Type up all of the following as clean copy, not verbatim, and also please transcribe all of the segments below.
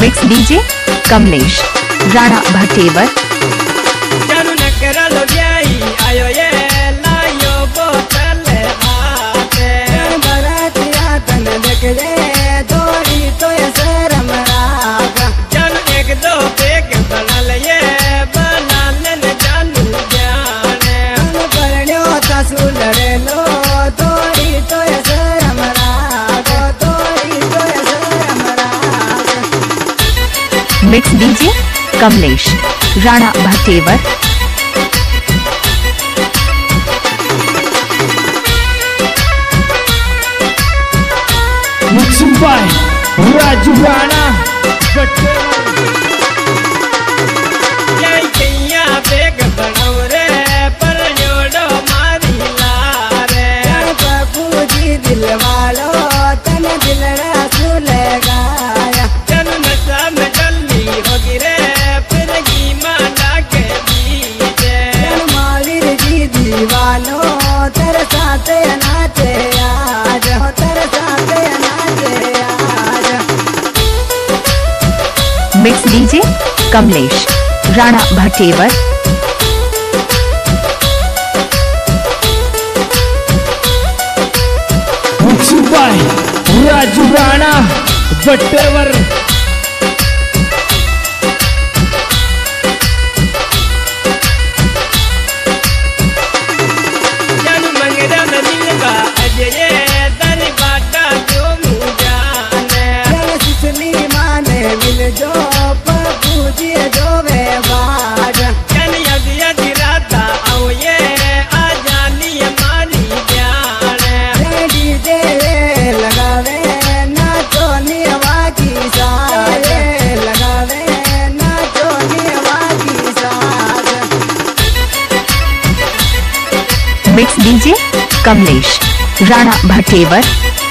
Mix DJ Kamlesh Rana Bhatewar. आयो ये लायो बोतल हाथे बरातिया तन देख ले थोड़ी तो ये शर्म रागा चल एक दो पेग बनल ये बनाने न जानू जाने करण्यो तासु लड़े लो थोड़ी तो ये शर्म रागा थोड़ी तो ये शर्म रागा। Mix DJ Kamlesh Rana Bhatewar. राजू राणा बेग बनव रे पर जोड़ो मारी लारे बापू जी दिल वालो तन दिलड़ा सुले गाया चल नशा में जल्दी होगी रे फिर की माना के बीचे मालिर जी दीवानो तेरे साथ नाचे आज तेरे साथ नाचे आज। Mix DJ Kamlesh Rana Bhatewar. राजू राणा भटेवर। जो बापू जी जो वे बाज कन्या दिया दिराता आओ ये आ जानी हमारी जान डीजे लगावे ना तो निवा की सारे लगावे ना तो निवा की साज। Mix DJ Kamlesh Rana Bhatewar.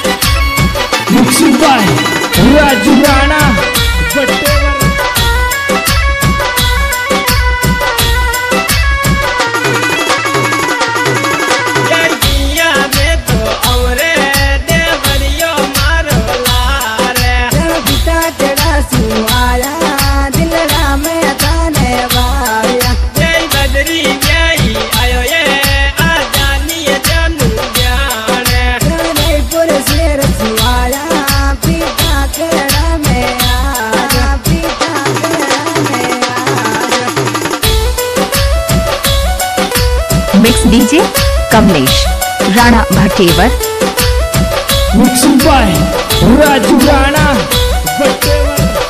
Raju Rana Bhatewar. Mix DJ Kamlesh Rana Bhatewar. Raju Rana Bhatewar.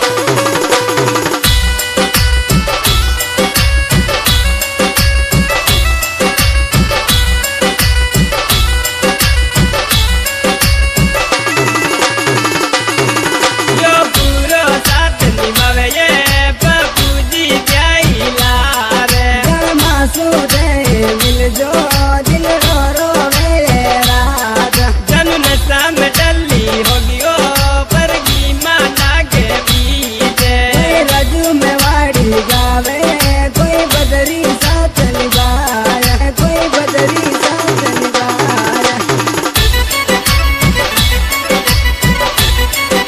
जो दिल रो रो मेरे राजा जन नशा में डली होगी ओ पर की माना के बीते राजू में वाड़ी गावे कोई बदरी साथ निभाया कोई बदरी साथ निभाया।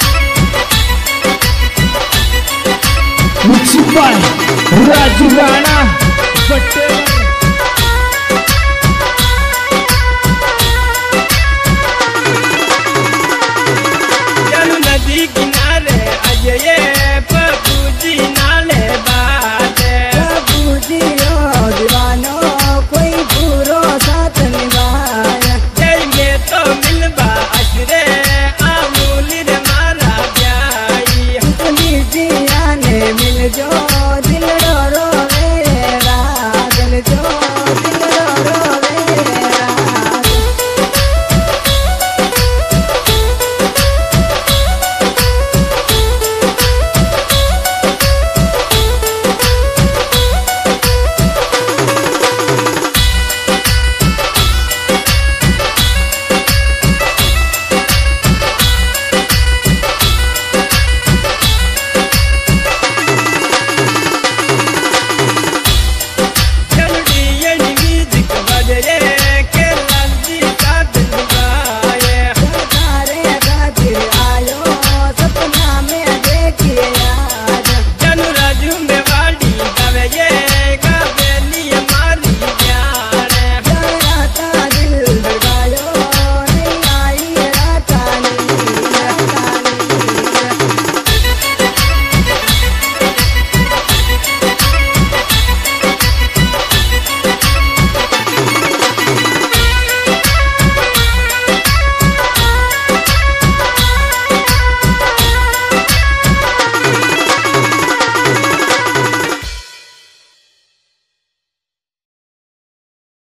राजू राणा